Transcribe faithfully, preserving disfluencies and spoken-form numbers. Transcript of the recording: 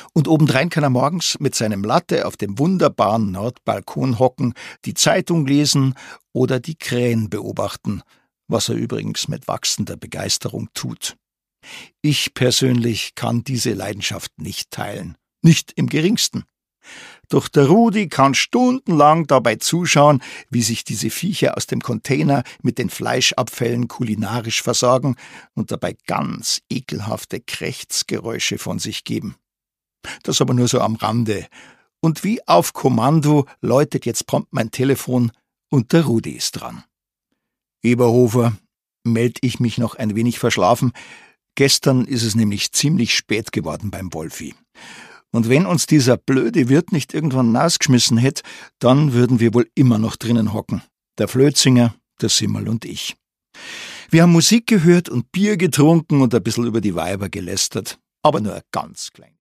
Und obendrein kann er morgens mit seinem Latte auf dem wunderbaren Nordbalkon hocken, die Zeitung lesen oder die Krähen beobachten, was er übrigens mit wachsender Begeisterung tut. Ich persönlich kann diese Leidenschaft nicht teilen, nicht im geringsten. Doch der Rudi kann stundenlang dabei zuschauen, wie sich diese Viecher aus dem Container mit den Fleischabfällen kulinarisch versorgen und dabei ganz ekelhafte Krächzgeräusche von sich geben. Das aber nur so am Rande. Und wie auf Kommando läutet jetzt prompt mein Telefon und der Rudi ist dran. Eberhofer, meld ich mich noch ein wenig verschlafen. Gestern ist es nämlich ziemlich spät geworden beim Wolfi. Und wenn uns dieser blöde Wirt nicht irgendwann rausgeschmissen hätte, dann würden wir wohl immer noch drinnen hocken. Der Flötzinger, der Simmerl und ich. Wir haben Musik gehört und Bier getrunken und ein bisschen über die Weiber gelästert. Aber nur ganz klein.